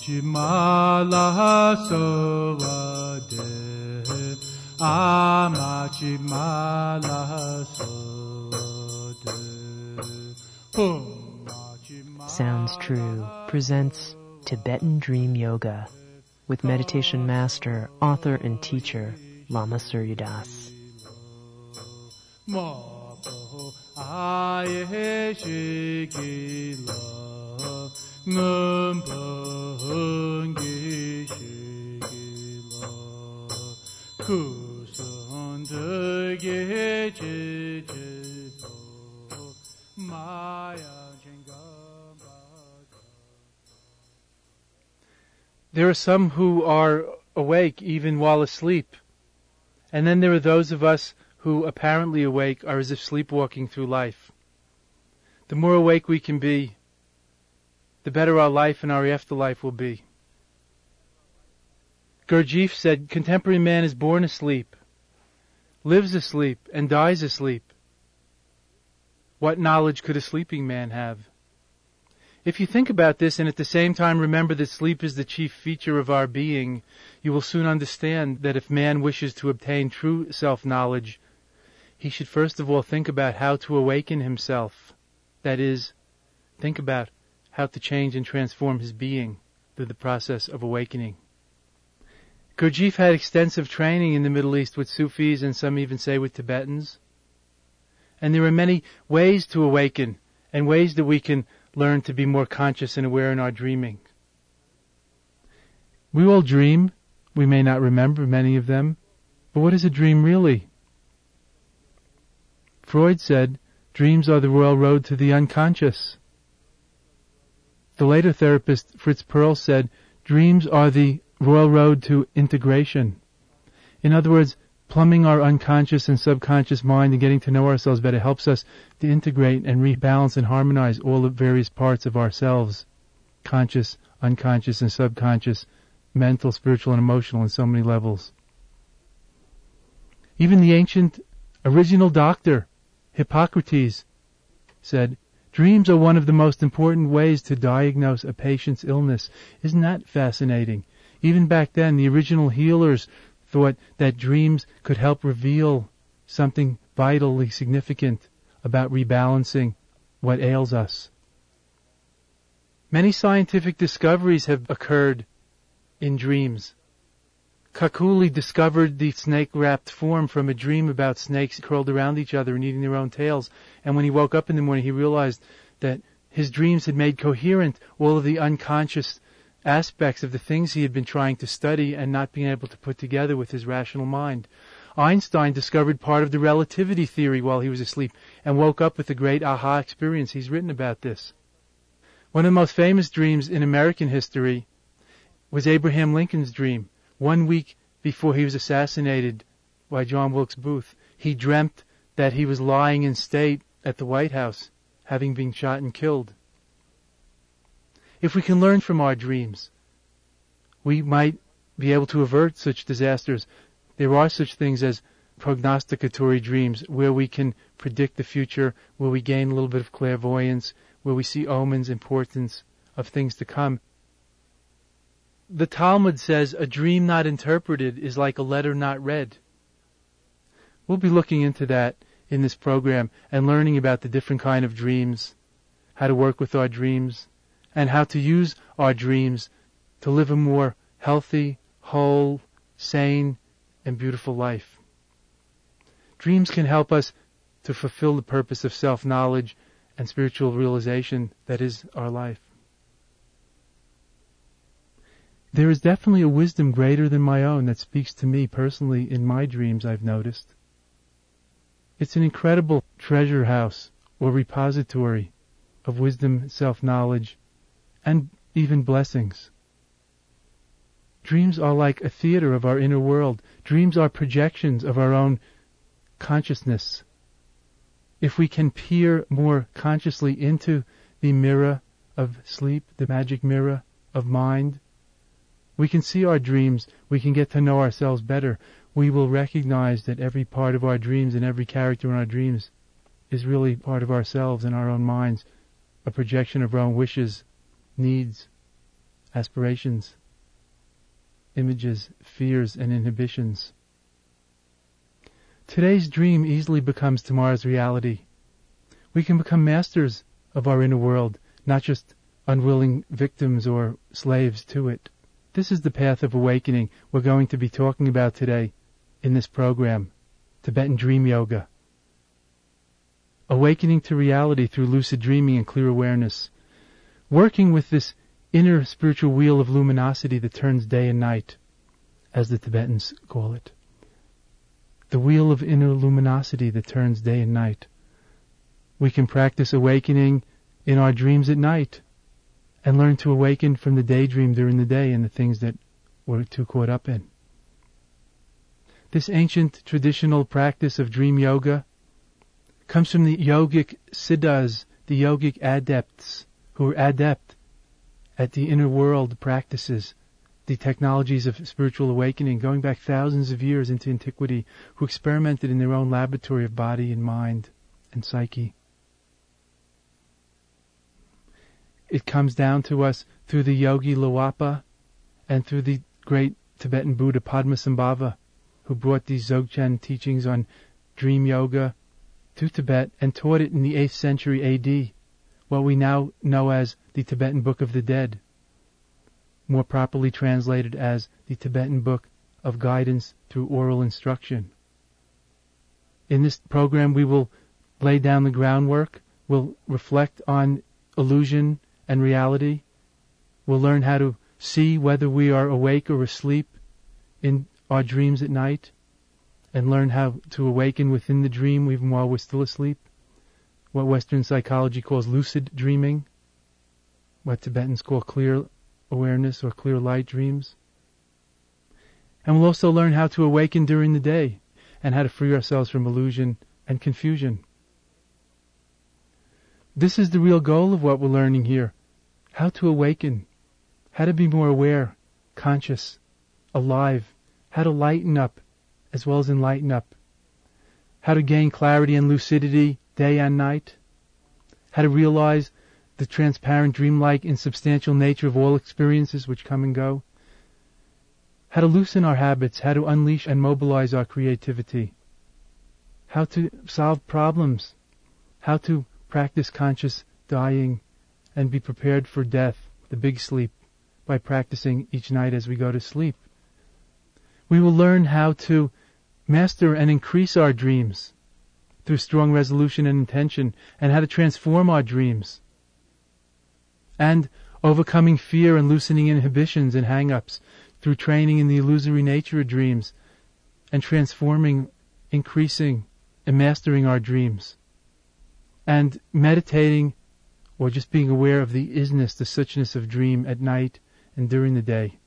Chimala sovade, ama chimala sovade. Sounds True presents Tibetan Dream Yoga with meditation master, author, and teacher Lama Suryadas. There are some who are awake even while asleep. And then there are those of us who, apparently awake, are as if sleepwalking through life. The more awake we can be, the better our life and our afterlife will be. Gurdjieff said, contemporary man is born asleep, lives asleep, and dies asleep. What knowledge could a sleeping man have? If you think about this and at the same time remember that sleep is the chief feature of our being, you will soon understand that if man wishes to obtain true self-knowledge, he should first of all think about how to awaken himself. That is, think about how to change and transform his being through the process of awakening. Gurdjieff had extensive training in the Middle East with Sufis and some even say with Tibetans. And there are many ways to awaken and ways that we can learn to be more conscious and aware in our dreaming. We all dream. We may not remember many of them. But what is a dream really? Freud said, dreams are the royal road to the unconscious. The later therapist Fritz Perls said, dreams are the royal road to integration. In other words, plumbing our unconscious and subconscious mind and getting to know ourselves better helps us to integrate and rebalance and harmonize all the various parts of ourselves, conscious, unconscious, and subconscious, mental, spiritual, and emotional on so many levels. Even the ancient original doctor, Hippocrates, said, dreams are one of the most important ways to diagnose a patient's illness. Isn't that fascinating? Even back then, the original healers thought that dreams could help reveal something vitally significant about rebalancing what ails us. Many scientific discoveries have occurred in dreams. Kakuli discovered the snake-wrapped form from a dream about snakes curled around each other and eating their own tails. And when he woke up in the morning, he realized that his dreams had made coherent all of the unconscious aspects of the things he had been trying to study and not being able to put together with his rational mind. Einstein discovered part of the relativity theory while he was asleep and woke up with a great aha experience. He's written about this. One of the most famous dreams in American history was Abraham Lincoln's dream. 1 week before he was assassinated by John Wilkes Booth, he dreamt that he was lying in state at the White House, having been shot and killed. If we can learn from our dreams, we might be able to avert such disasters. There are such things as prognosticatory dreams, where we can predict the future, where we gain a little bit of clairvoyance, where we see omens, importance of things to come. The Talmud says a dream not interpreted is like a letter not read. We'll be looking into that in this program and learning about the different kind of dreams, how to work with our dreams, and how to use our dreams to live a more healthy, whole, sane, and beautiful life. Dreams can help us to fulfill the purpose of self-knowledge and spiritual realization that is our life. There is definitely a wisdom greater than my own that speaks to me personally in my dreams, I've noticed. It's an incredible treasure house or repository of wisdom, self-knowledge, and even blessings. Dreams are like a theater of our inner world. Dreams are projections of our own consciousness. If we can peer more consciously into the mirror of sleep, the magic mirror of mind, we can see our dreams, we can get to know ourselves better. We will recognize that every part of our dreams and every character in our dreams is really part of ourselves and our own minds, a projection of our own wishes, needs, aspirations, images, fears, and inhibitions. Today's dream easily becomes tomorrow's reality. We can become masters of our inner world, not just unwilling victims or slaves to it. This is the path of awakening we're going to be talking about today in this program, Tibetan Dream Yoga. Awakening to reality through lucid dreaming and clear awareness. Working with this inner spiritual wheel of luminosity that turns day and night, as the Tibetans call it. The wheel of inner luminosity that turns day and night. We can practice awakening in our dreams at night and learn to awaken from the daydream during the day and the things that we're too caught up in. This ancient traditional practice of dream yoga comes from the yogic siddhas, the yogic adepts who are adept at the inner world practices, the technologies of spiritual awakening, going back thousands of years into antiquity, who experimented in their own laboratory of body and mind and psyche. It comes down to us through the Yogi Lawapa and through the great Tibetan Buddha Padmasambhava, who brought these Dzogchen teachings on dream yoga to Tibet and taught it in the 8th century A.D., what we now know as the Tibetan Book of the Dead, more properly translated as the Tibetan Book of Guidance through Oral Instruction. In this program, we will lay down the groundwork, we'll reflect on illusion and reality, we'll learn how to see whether we are awake or asleep in our dreams at night, and learn how to awaken within the dream even while we're still asleep, what Western psychology calls lucid dreaming, what Tibetans call clear awareness or clear light dreams. And we'll also learn how to awaken during the day and how to free ourselves from illusion and confusion. This is the real goal of what we're learning here. How to awaken, how to be more aware, conscious, alive, how to lighten up as well as enlighten up, how to gain clarity and lucidity day and night, how to realize the transparent, dreamlike, insubstantial nature of all experiences which come and go, how to loosen our habits, how to unleash and mobilize our creativity, how to solve problems, how to practice conscious dying and be prepared for death, the big sleep, by practicing each night as we go to sleep. We will learn how to master and increase our dreams through strong resolution and intention, and how to transform our dreams, and overcoming fear and loosening inhibitions and hang-ups through training in the illusory nature of dreams, and transforming, increasing, and mastering our dreams, and meditating or just being aware of the isness, the suchness of dream at night and during the day.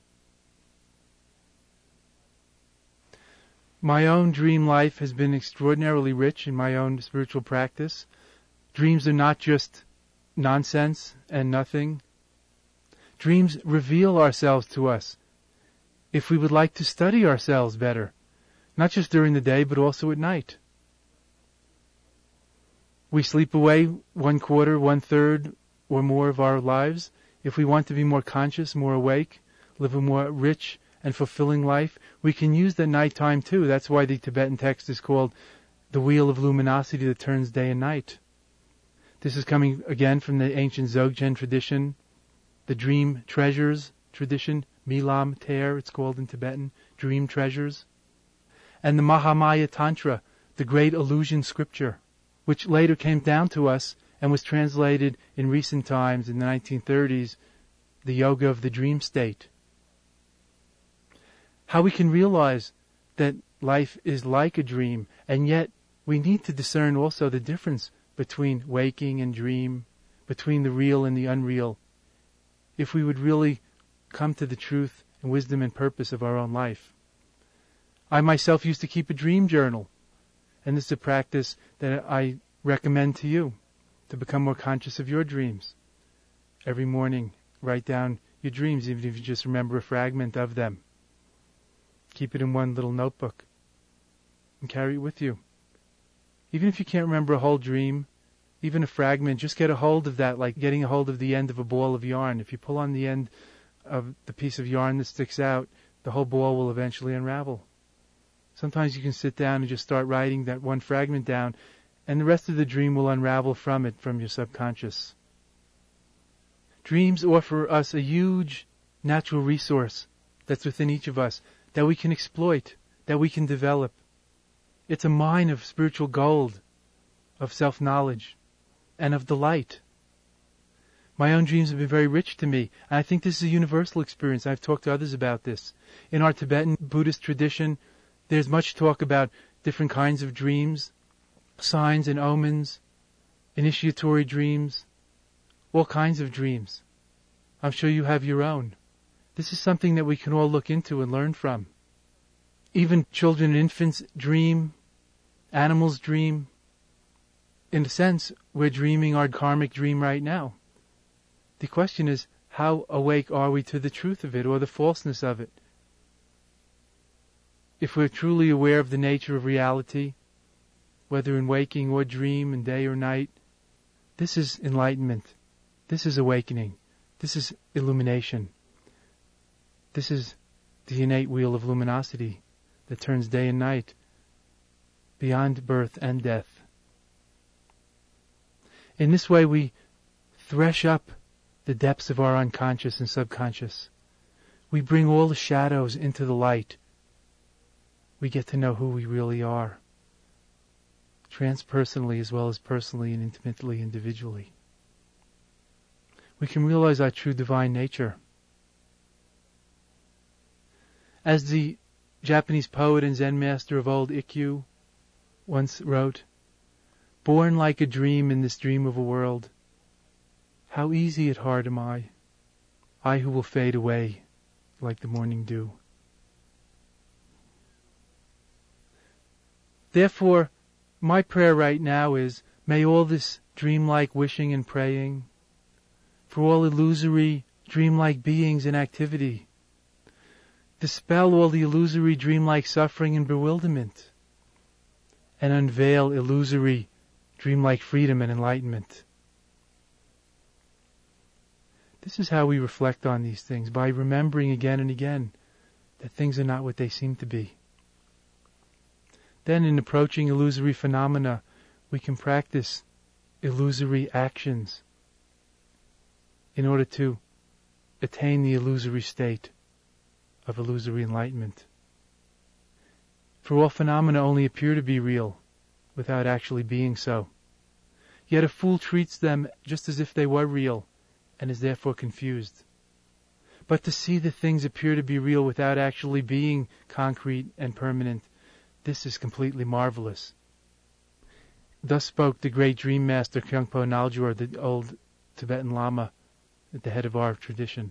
My own dream life has been extraordinarily rich in my own spiritual practice. Dreams are not just nonsense and nothing. Dreams reveal ourselves to us if we would like to study ourselves better, not just during the day but also at night. We sleep away 1/4, 1/3, or more of our lives. If we want to be more conscious, more awake, live a more rich and fulfilling life, we can use the nighttime too. That's why the Tibetan text is called the wheel of luminosity that turns day and night. This is coming again from the ancient Dzogchen tradition, the dream treasures tradition, Milam Ter, it's called in Tibetan, dream treasures, and the Mahamaya Tantra, the great illusion scripture, which later came down to us and was translated in recent times, in the 1930s, the yoga of the dream state. How we can realize that life is like a dream, and yet we need to discern also the difference between waking and dream, between the real and the unreal, if we would really come to the truth and wisdom and purpose of our own life. I myself used to keep a dream journal, and this is a practice that I recommend to you, to become more conscious of your dreams. Every morning, write down your dreams, even if you just remember a fragment of them. Keep it in one little notebook and carry it with you. Even if you can't remember a whole dream, even a fragment, just get a hold of that, like getting a hold of the end of a ball of yarn. If you pull on the end of the piece of yarn that sticks out, the whole ball will eventually unravel. Sometimes you can sit down and just start writing that one fragment down, and the rest of the dream will unravel from it, from your subconscious. Dreams offer us a huge natural resource that's within each of us that we can exploit, that we can develop. It's a mine of spiritual gold, of self-knowledge, and of delight. My own dreams have been very rich to me, and I think this is a universal experience. I've talked to others about this. In our Tibetan Buddhist tradition, there's much talk about different kinds of dreams, signs and omens, initiatory dreams, all kinds of dreams. I'm sure you have your own. This is something that we can all look into and learn from. Even children and infants dream, animals dream. In a sense, we're dreaming our karmic dream right now. The question is, how awake are we to the truth of it or the falseness of it? If we're truly aware of the nature of reality, whether in waking or dream, in day or night, this is enlightenment. This is awakening. This is illumination. This is the innate wheel of luminosity that turns day and night, beyond birth and death. In this way we thresh up the depths of our unconscious and subconscious. We bring all the shadows into the light. We get to know who we really are, transpersonally as well as personally and intimately, individually. We can realize our true divine nature. As the Japanese poet and Zen master of old, Ikkyu, once wrote, "Born like a dream in this dream of a world, how easy at heart am I who will fade away like the morning dew." Therefore, my prayer right now is, may all this dreamlike wishing and praying, for all illusory dreamlike beings in activity, dispel all the illusory dreamlike suffering and bewilderment, and unveil illusory dreamlike freedom and enlightenment. This is how we reflect on these things, by remembering again and again that things are not what they seem to be. Then in approaching illusory phenomena, we can practice illusory actions in order to attain the illusory state of illusory enlightenment. For all phenomena only appear to be real without actually being so. Yet a fool treats them just as if they were real and is therefore confused. But to see that things appear to be real without actually being concrete and permanent, this is completely marvelous. Thus spoke the great dream master Kyungpo Naljor, the old Tibetan Lama at the head of our tradition.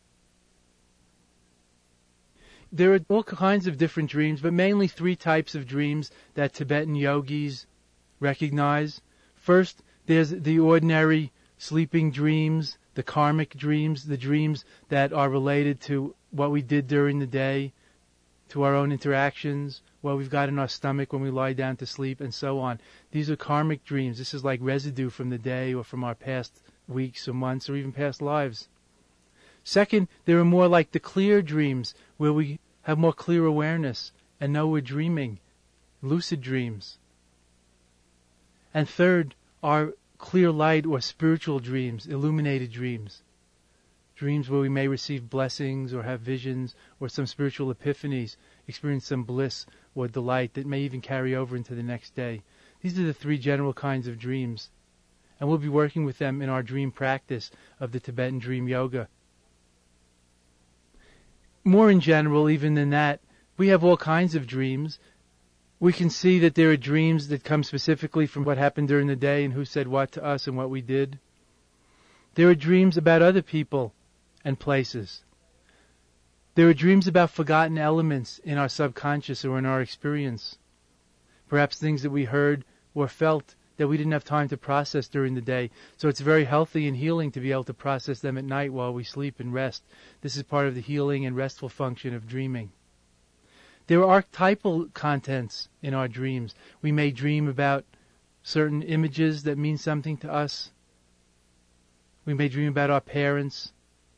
There are all kinds of different dreams, but mainly three types of dreams that Tibetan yogis recognize. First, there's the ordinary sleeping dreams, the karmic dreams, the dreams that are related to what we did during the day, to our own interactions, what we've got in our stomach when we lie down to sleep, and so on. These are karmic dreams. This is like residue from the day or from our past weeks or months or even past lives. Second, there are more like the clear dreams, where we have more clear awareness and know we're dreaming, lucid dreams. And third are clear light or spiritual dreams, illuminated dreams. Dreams where we may receive blessings or have visions or some spiritual epiphanies, experience some bliss or delight that may even carry over into the next day. These are the three general kinds of dreams. And we'll be working with them in our dream practice of the Tibetan Dream Yoga. More in general, even than that, we have all kinds of dreams. We can see that there are dreams that come specifically from what happened during the day and who said what to us and what we did. There are dreams about other people and places. There are dreams about forgotten elements in our subconscious or in our experience. Perhaps things that we heard or felt that we didn't have time to process during the day. So it's very healthy and healing to be able to process them at night while we sleep and rest. This is part of the healing and restful function of dreaming. There are archetypal contents in our dreams. We may dream about certain images that mean something to us. We may dream about our parents,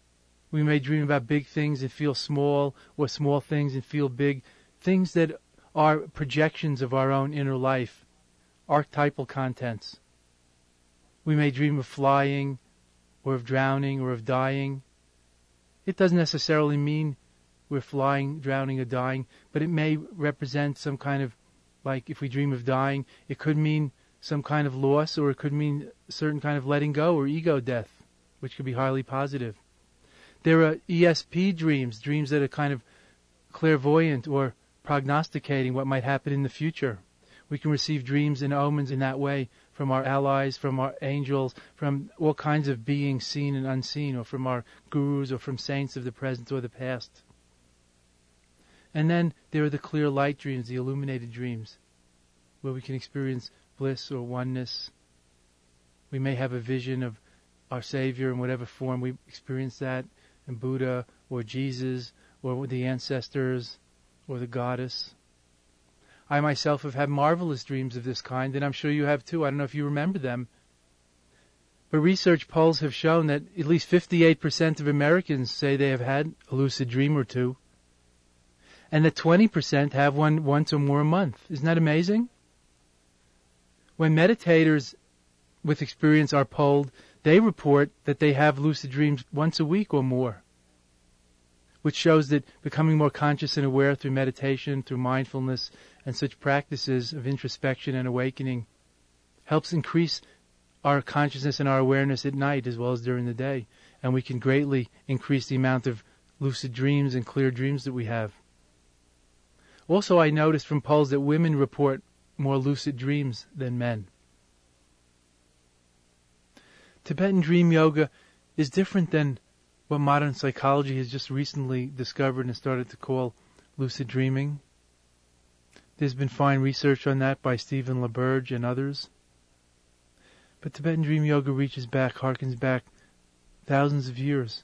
We may dream about big things and feel small, or small things and feel big, things that are projections of our own inner life, archetypal contents. We may dream of flying, or of drowning, or of dying. It doesn't necessarily mean we're flying, drowning, or dying, but it may represent some kind of, like if we dream of dying, it could mean some kind of loss, or it could mean a certain kind of letting go or ego death, which could be highly positive. There are ESP dreams, dreams that are kind of clairvoyant or prognosticating what might happen in the future. We can receive dreams and omens in that way from our allies, from our angels, from all kinds of beings seen and unseen, or from our gurus, or from saints of the present or the past. And then there are the clear light dreams, the illuminated dreams, where we can experience bliss or oneness. We may have a vision of our Savior in whatever form we experience that, and Buddha, or Jesus, or the ancestors, or the goddess. I myself have had marvelous dreams of this kind, and I'm sure you have too. I don't know if you remember them. But research polls have shown that at least 58% of Americans say they have had a lucid dream or two, and that 20% have one once or more a month. Isn't that amazing? When meditators with experience are polled, they report that they have lucid dreams once a week or more, which shows that becoming more conscious and aware through meditation, through mindfulness, and such practices of introspection and awakening helps increase our consciousness and our awareness at night as well as during the day. And we can greatly increase the amount of lucid dreams and clear dreams that we have. Also, I noticed from polls that women report more lucid dreams than men. Tibetan dream yoga is different than what modern psychology has just recently discovered and started to call lucid dreaming. There's been fine research on that by Stephen LaBerge and others. But Tibetan dream yoga reaches back, harkens back thousands of years.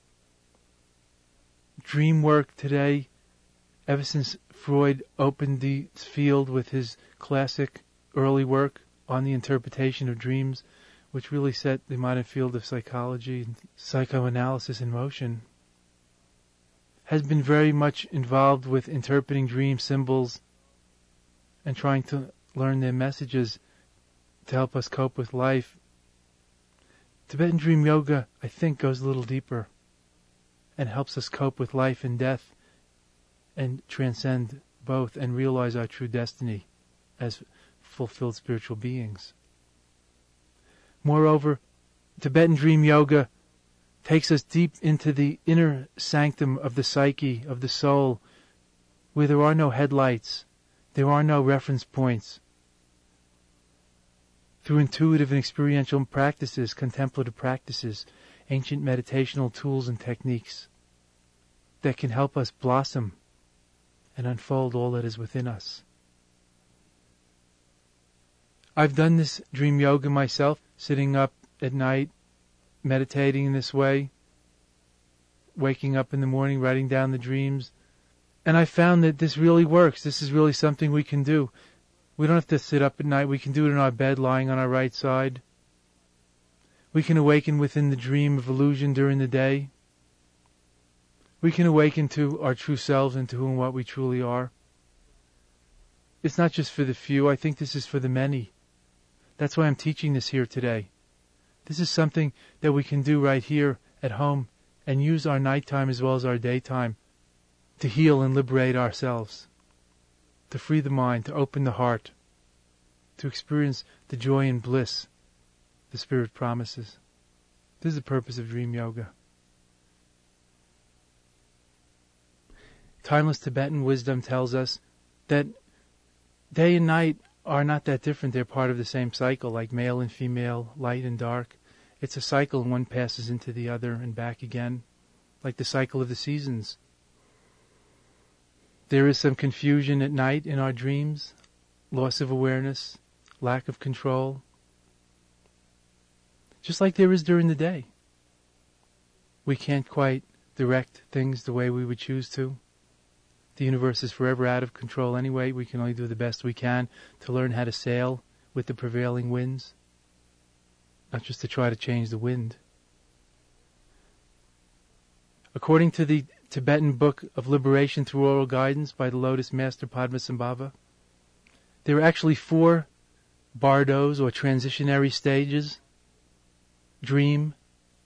Dream work today, ever since Freud opened the field with his classic early work on the interpretation of dreams, which really set the modern field of psychology and psychoanalysis in motion, has been very much involved with interpreting dream symbols and trying to learn their messages to help us cope with life. Tibetan dream yoga, I think, goes a little deeper and helps us cope with life and death and transcend both and realize our true destiny as fulfilled spiritual beings. Moreover, Tibetan dream yoga takes us deep into the inner sanctum of the psyche, of the soul, where there are no headlights, there are no reference points. Through intuitive and experiential practices, contemplative practices, ancient meditational tools and techniques that can help us blossom and unfold all that is within us. I've done this dream yoga myself, sitting up at night, meditating in this way, waking up in the morning, writing down the dreams. And I found that this really works. This is really something we can do. We don't have to sit up at night. We can do it in our bed, lying on our right side. We can awaken within the dream of illusion during the day. We can awaken to our true selves and to who and what we truly are. It's not just for the few. I think this is for the many. That's why I'm teaching this here today. This is something that we can do right here at home and use our nighttime as well as our daytime to heal and liberate ourselves, to free the mind, to open the heart, to experience the joy and bliss the Spirit promises. This is the purpose of dream yoga. Timeless Tibetan wisdom tells us that day and night are not that different. They're part of the same cycle, like male and female, light and dark. It's a cycle, and one passes into the other and back again, like the cycle of the seasons. There is some confusion at night in our dreams, loss of awareness, lack of control, just like there is during the day. We can't quite direct things the way we would choose to. The universe is forever out of control anyway. We can only do the best we can to learn how to sail with the prevailing winds, not just to try to change the wind. According to the Tibetan Book of Liberation Through Oral Guidance by the Lotus Master Padmasambhava, there are actually 4 bardos or transitionary stages: dream,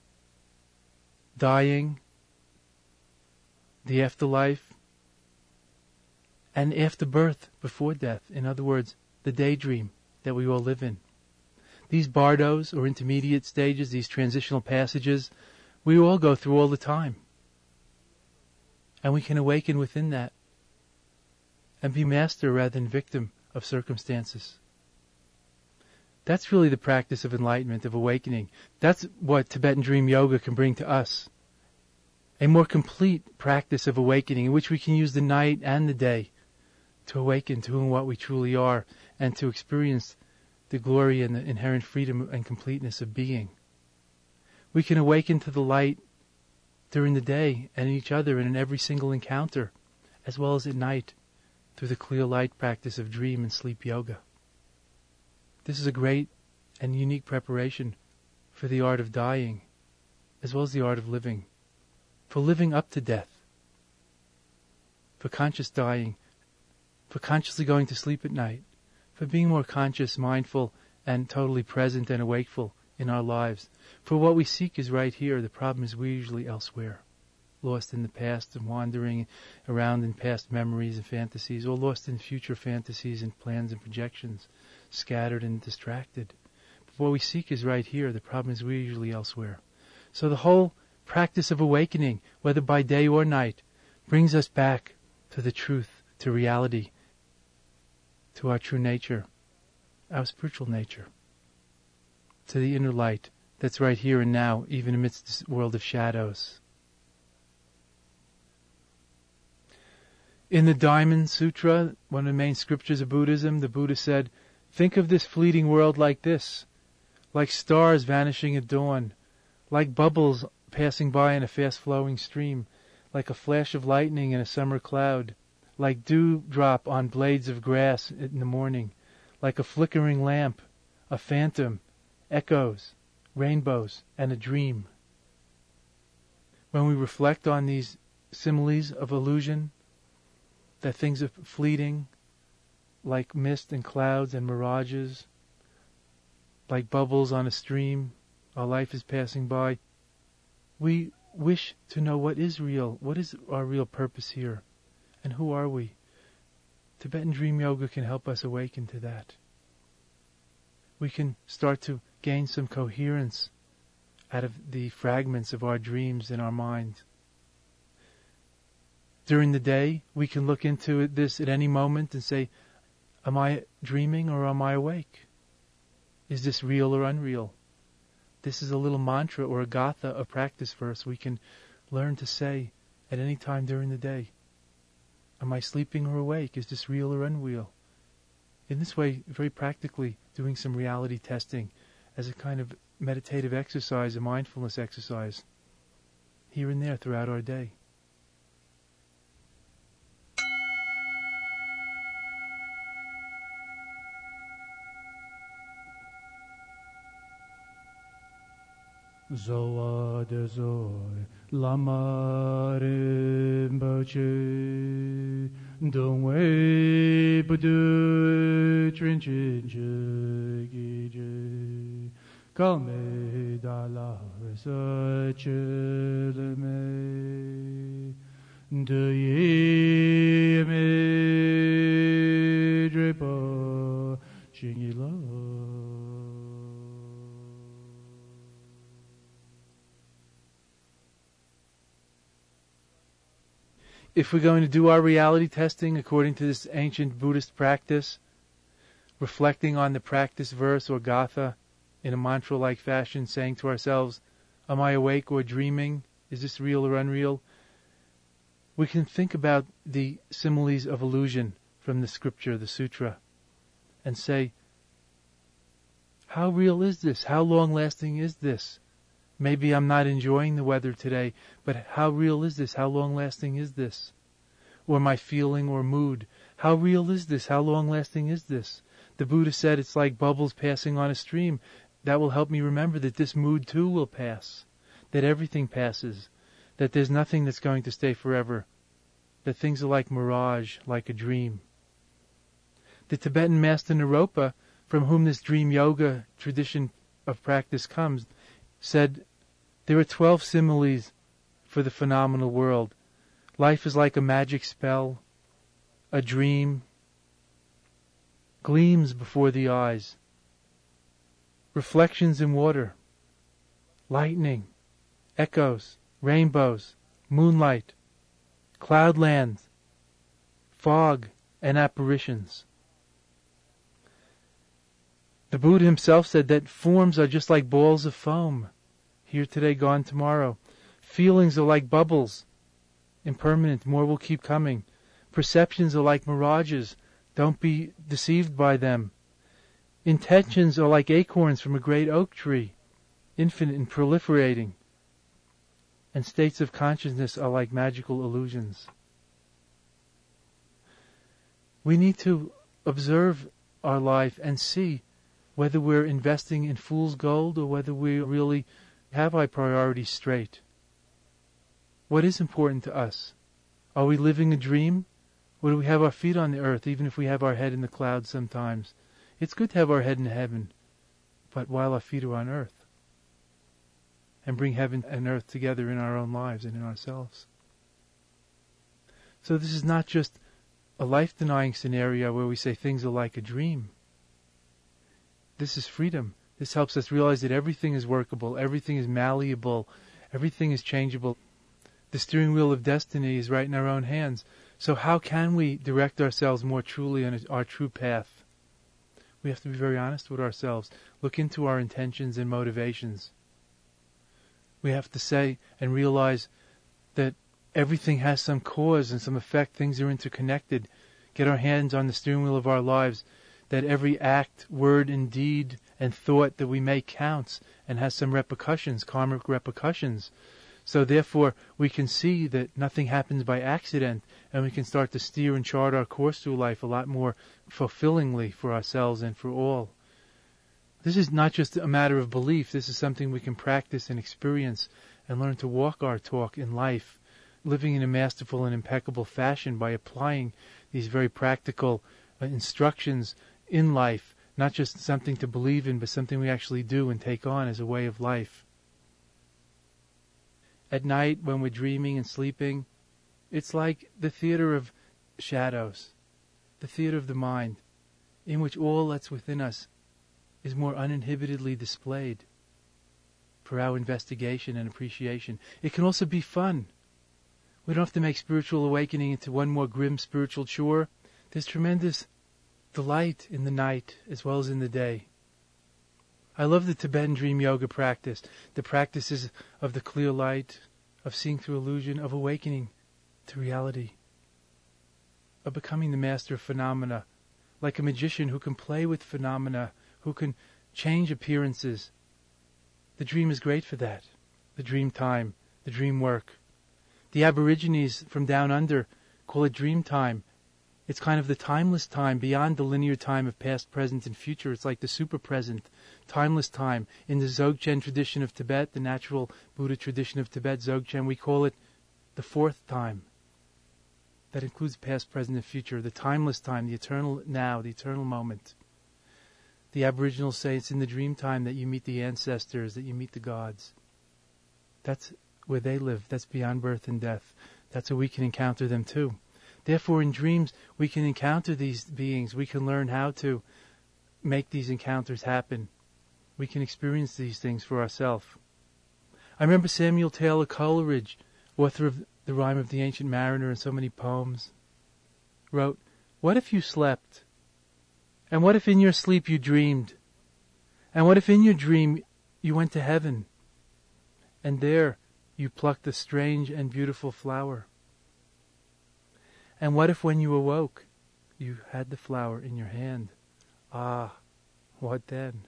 dying, the afterlife, and afterbirth, before death. In other words, the daydream that we all live in. These bardos, or intermediate stages, these transitional passages, we all go through all the time. And we can awaken within that and be master rather than victim of circumstances. That's really the practice of enlightenment, of awakening. That's what Tibetan Dream Yoga can bring to us. A more complete practice of awakening in which we can use the night and the day to awaken to who and what we truly are and to experience the glory and the inherent freedom and completeness of being. We can awaken to the light during the day and in each other and in every single encounter, as well as at night, through the clear light practice of dream and sleep yoga. This is a great and unique preparation for the art of dying, as well as the art of living, for living up to death, for conscious dying, for consciously going to sleep at night, for being more conscious, mindful, and totally present and awakeful in our lives. For what we seek is right here. The problem is we're usually elsewhere, lost in the past and wandering around in past memories and fantasies, or lost in future fantasies and plans and projections, scattered and distracted. But what we seek is right here. The problem is we're usually elsewhere. So the whole practice of awakening, whether by day or night, brings us back to the truth, to reality, to our true nature, our spiritual nature, to the inner light that's right here and now, even amidst this world of shadows. In the Diamond Sutra, one of the main scriptures of Buddhism, the Buddha said, "Think of this fleeting world like this, like stars vanishing at dawn, like bubbles passing by in a fast-flowing stream, like a flash of lightning in a summer cloud, like dewdrop on blades of grass in the morning, like a flickering lamp, a phantom, echoes, rainbows, and a dream." When we reflect on these similes of illusion, that things are fleeting, like mist and clouds and mirages, like bubbles on a stream, our life is passing by, we wish to know what is real, what is our real purpose here, and who are we? Tibetan Dream Yoga can help us awaken to that. We can start to gain some coherence out of the fragments of our dreams in our mind. During the day, we can look into this at any moment and say, am I dreaming or am I awake? Is this real or unreal? This is a little mantra or a gatha, a practice verse we can learn to say at any time during the day. Am I sleeping or awake? Is this real or unreal? In this way, very practically, doing some reality testing as a kind of meditative exercise, a mindfulness exercise, here and there throughout our day. Zoa de Zoi, Lama Rinpoche, Dongwei Budu, Trinchin Gije, Kalme Dala Resa Chileme, De Yeme Drepa, Shingila. If we're going to do our reality testing according to this ancient Buddhist practice, reflecting on the practice verse or gatha in a mantra-like fashion, saying to ourselves, am I awake or dreaming? Is this real or unreal? We can think about the similes of illusion from the scripture, the sutra, and say, how real is this? How long-lasting is this? Maybe I'm not enjoying the weather today, but how real is this? How long-lasting is this? Or my feeling or mood, how real is this? How long-lasting is this? The Buddha said it's like bubbles passing on a stream. That will help me remember that this mood too will pass, that everything passes, that there's nothing that's going to stay forever, that things are like mirage, like a dream. The Tibetan master Naropa, from whom this dream yoga tradition of practice comes, said, there are 12 similes for the phenomenal world. Life is like a magic spell, a dream, gleams before the eyes, reflections in water, lightning, echoes, rainbows, moonlight, cloudlands, fog, and apparitions. The Buddha himself said that forms are just like balls of foam, here today, gone tomorrow. Feelings are like bubbles, impermanent, more will keep coming. Perceptions are like mirages, don't be deceived by them. Intentions are like acorns from a great oak tree, infinite and proliferating. And states of consciousness are like magical illusions. We need to observe our life and see whether we're investing in fool's gold or whether we really have our priorities straight. What is important to us? Are we living a dream? Or do we have our feet on the earth, even if we have our head in the clouds sometimes? It's good to have our head in heaven, but while our feet are on earth, and bring heaven and earth together in our own lives and in ourselves. So this is not just a life-denying scenario where we say things are like a dream. This is freedom. This helps us realize that everything is workable, everything is malleable, everything is changeable. The steering wheel of destiny is right in our own hands. So how can we direct ourselves more truly on our true path? We have to be very honest with ourselves. Look into our intentions and motivations. We have to say and realize that everything has some cause and some effect. Things are interconnected. Get our hands on the steering wheel of our lives. That every act, word, and deed and thought that we make counts and has some repercussions, karmic repercussions. So therefore, we can see that nothing happens by accident, and we can start to steer and chart our course through life a lot more fulfillingly for ourselves and for all. This is not just a matter of belief. This is something we can practice and experience and learn to walk our talk in life, living in a masterful and impeccable fashion by applying these very practical instructions in life, not just something to believe in, but something we actually do and take on as a way of life. At night, when we're dreaming and sleeping, it's like the theater of shadows, the theater of the mind, in which all that's within us is more uninhibitedly displayed for our investigation and appreciation. It can also be fun. We don't have to make spiritual awakening into one more grim spiritual chore. There's tremendous delight in the night as well as in the day. I love the Tibetan dream yoga practice, the practices of the clear light, of seeing through illusion, of awakening to reality, of becoming the master of phenomena, like a magician who can play with phenomena, who can change appearances. The dream is great for that, the dream time, the dream work. The Aborigines from down under call it dream time. It's kind of the timeless time, beyond the linear time of past, present, and future. It's like the super present, timeless time. In the Dzogchen tradition of Tibet, the natural Buddha tradition of Tibet, Dzogchen, we call it the fourth time. That includes past, present, and future, the timeless time, the eternal now, the eternal moment. The Aboriginals say it's in the dream time that you meet the ancestors, that you meet the gods. That's where they live. That's beyond birth and death. That's where we can encounter them too. Therefore, in dreams, we can encounter these beings. We can learn how to make these encounters happen. We can experience these things for ourselves. I remember Samuel Taylor Coleridge, author of The Rime of the Ancient Mariner and so many poems, wrote, "What if you slept? And what if in your sleep you dreamed? And what if in your dream you went to heaven? And there you plucked a strange and beautiful flower? And what if when you awoke, you had the flower in your hand? Ah, what then?"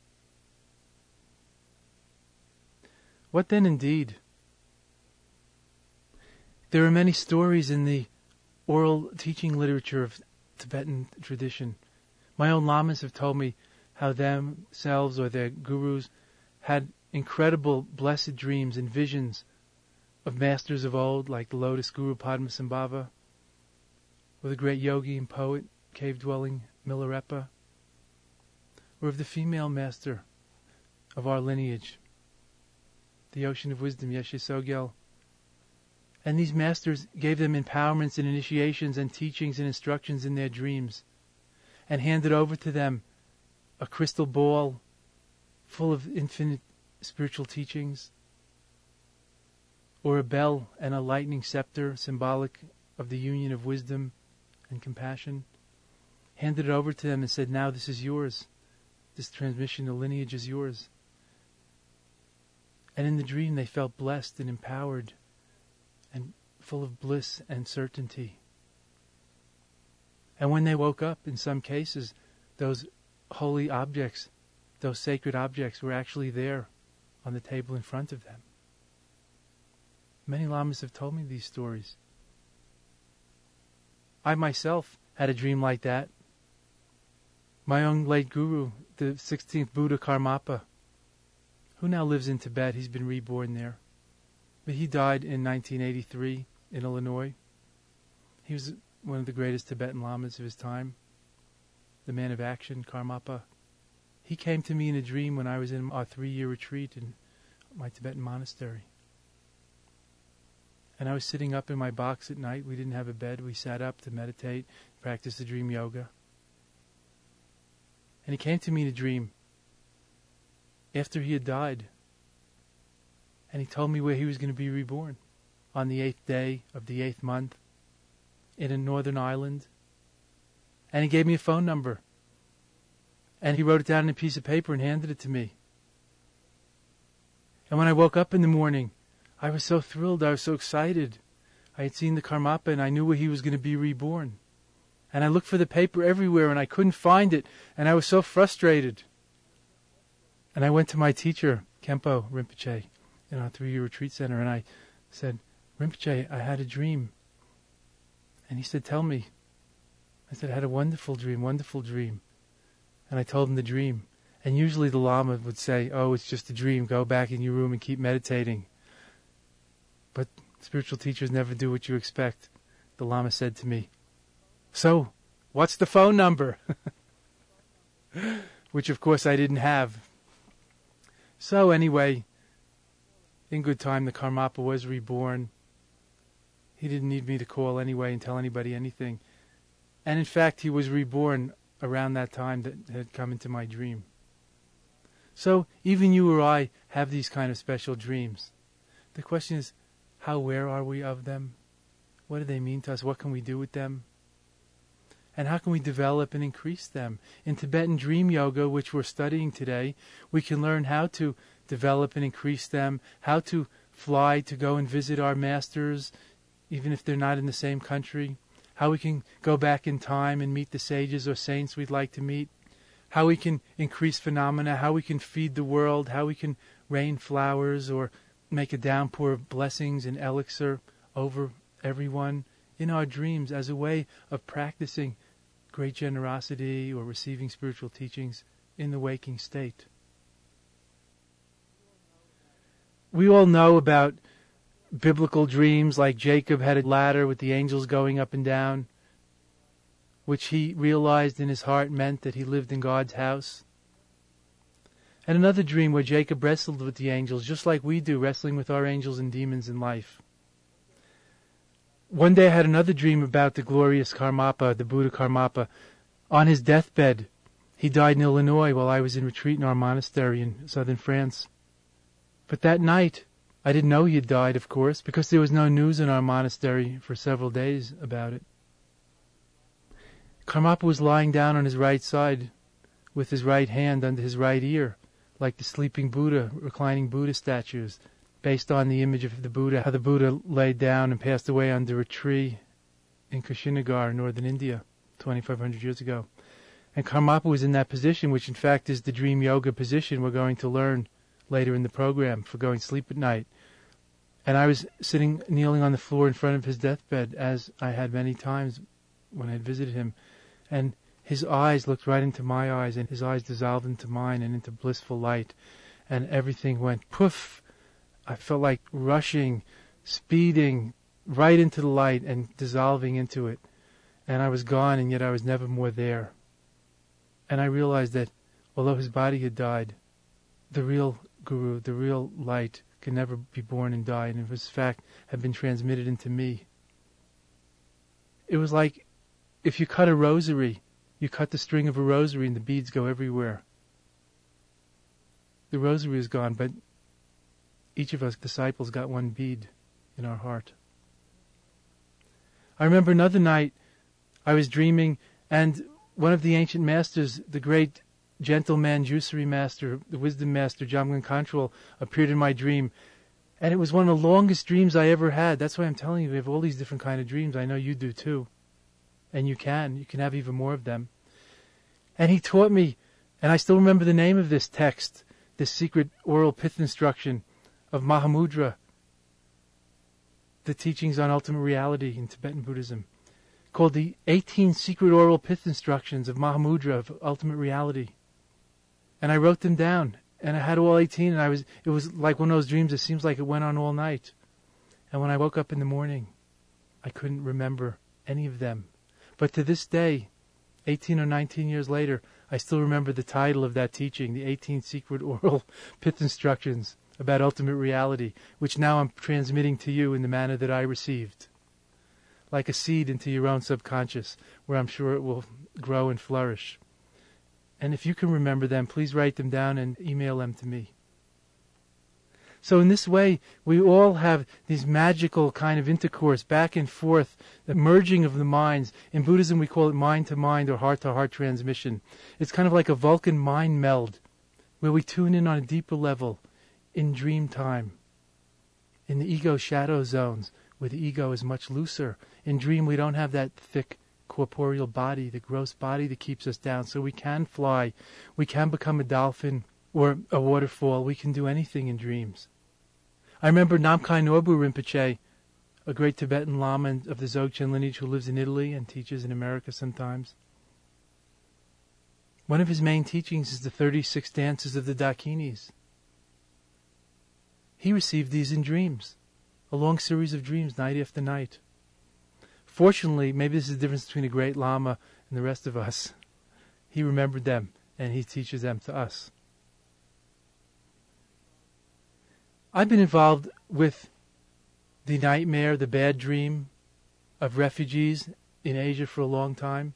What then indeed? There are many stories in the oral teaching literature of Tibetan tradition. My own lamas have told me how themselves or their gurus had incredible blessed dreams and visions of masters of old like the Lotus Guru Padmasambhava, or the great yogi and poet, cave-dwelling Milarepa, or of the female master of our lineage, the Ocean of Wisdom, Yeshe Tsogyal. And these masters gave them empowerments and initiations and teachings and instructions in their dreams, and handed over to them a crystal ball full of infinite spiritual teachings, or a bell and a lightning scepter symbolic of the union of wisdom and compassion, handed it over to them and said, now this is yours. This transmission, the lineage is yours. And in the dream they felt blessed and empowered and full of bliss and certainty. And when they woke up, in some cases, those holy objects, those sacred objects were actually there on the table in front of them. Many lamas have told me these stories. I myself had a dream like that. My own late guru, the 16th Buddha Karmapa, who now lives in Tibet, he's been reborn there. But he died in 1983 in Illinois. He was one of the greatest Tibetan lamas of his time, the man of action, Karmapa. He came to me in a dream when I was in our 3-year retreat in my Tibetan monastery. And I was sitting up in my box at night. We didn't have a bed. We sat up to meditate, practice the dream yoga. And he came to me in a dream after he had died. And he told me where he was going to be reborn on the 8th day of the 8th month in a northern island. And he gave me a phone number. And he wrote it down on a piece of paper and handed it to me. And when I woke up in the morning, I was so thrilled, I was so excited. I had seen the Karmapa and I knew where he was going to be reborn. And I looked for the paper everywhere and I couldn't find it. And I was so frustrated. And I went to my teacher, Khenpo Rinpoche, in our 3-year retreat center, and I said, Rinpoche, I had a dream. And he said, tell me. I said, I had a wonderful dream. And I told him the dream. And usually the Lama would say, oh, it's just a dream. Go back in your room and keep meditating. But spiritual teachers never do what you expect. The Lama said to me, so, what's the phone number? Which, of course, I didn't have. So, anyway, in good time, the Karmapa was reborn. He didn't need me to call anyway and tell anybody anything. And in fact, he was reborn around that time that had come into my dream. So, even you or I have these kind of special dreams. The question is, how aware are we of them? What do they mean to us? What can we do with them? And how can we develop and increase them? In Tibetan Dream Yoga, which we're studying today, we can learn how to develop and increase them, how to fly to go and visit our masters, even if they're not in the same country, how we can go back in time and meet the sages or saints we'd like to meet, how we can increase phenomena, how we can feed the world, how we can rain flowers or make a downpour of blessings and elixir over everyone in our dreams as a way of practicing great generosity or receiving spiritual teachings in the waking state. We all know about biblical dreams, like Jacob had a ladder with the angels going up and down, which he realized in his heart meant that he lived in God's house. And another dream where Jacob wrestled with the angels, just like we do, wrestling with our angels and demons in life. One day I had another dream about the glorious Karmapa, the Buddha Karmapa. On his deathbed, he died in Illinois while I was in retreat in our monastery in southern France. But that night, I didn't know he had died, of course, because there was no news in our monastery for several days about it. Karmapa was lying down on his right side with his right hand under his right ear, like the sleeping Buddha, reclining Buddha statues, based on the image of the Buddha, how the Buddha laid down and passed away under a tree in Kushinagar, northern India, 2,500 years ago. And Karmapa was in that position, which in fact is the dream yoga position we're going to learn later in the program for going to sleep at night. And I was kneeling on the floor in front of his deathbed, as I had many times when I had visited him. And his eyes looked right into my eyes, and his eyes dissolved into mine and into blissful light. And everything went poof. I felt like rushing speeding right into the light and dissolving into it. And I was gone, and yet I was never more there. And I realized that although his body had died, the real Guru, the real light, could never be born and die, and in fact had been transmitted into me. It was like if you cut a rosary, you cut the string of a rosary and the beads go everywhere. The rosary is gone, but each of us disciples got one bead in our heart. I remember another night I was dreaming, and one of the ancient masters, the great gentle Manjusri master, the wisdom master, Jamgon Khantrul, appeared in my dream. And it was one of the longest dreams I ever had. That's why I'm telling you, we have all these different kind of dreams. I know you do too. And you can have even more of them. And he taught me, and I still remember the name of this text, this secret oral pith instruction of Mahamudra, the teachings on ultimate reality in Tibetan Buddhism, called the 18 secret oral pith instructions of Mahamudra of ultimate reality. And I wrote them down, and I had all 18, and it was like one of those dreams that seems like it went on all night. And when I woke up in the morning, I couldn't remember any of them. But to this day, 18 or 19 years later, I still remember the title of that teaching, the 18 secret oral pith instructions about ultimate reality, which now I'm transmitting to you in the manner that I received, like a seed into your own subconscious, where I'm sure it will grow and flourish. And if you can remember them, please write them down and email them to me. So in this way, we all have these magical kind of intercourse back and forth, the merging of the minds. In Buddhism, we call it mind-to-mind or heart-to-heart transmission. It's kind of like a Vulcan mind meld, where we tune in on a deeper level in dream time, in the ego shadow zones, where the ego is much looser. In dream, we don't have that thick corporeal body, the gross body that keeps us down. So we can fly, we can become a dolphin or a waterfall. We can do anything in dreams. I remember Namkhai Norbu Rinpoche, a great Tibetan Lama of the Dzogchen lineage who lives in Italy and teaches in America sometimes. One of his main teachings is the 36 dances of the Dakinis. He received these in dreams, a long series of dreams, night after night. Fortunately, maybe this is the difference between a great Lama and the rest of us. He remembered them, and he teaches them to us. I've been involved with the nightmare, the bad dream of refugees in Asia for a long time.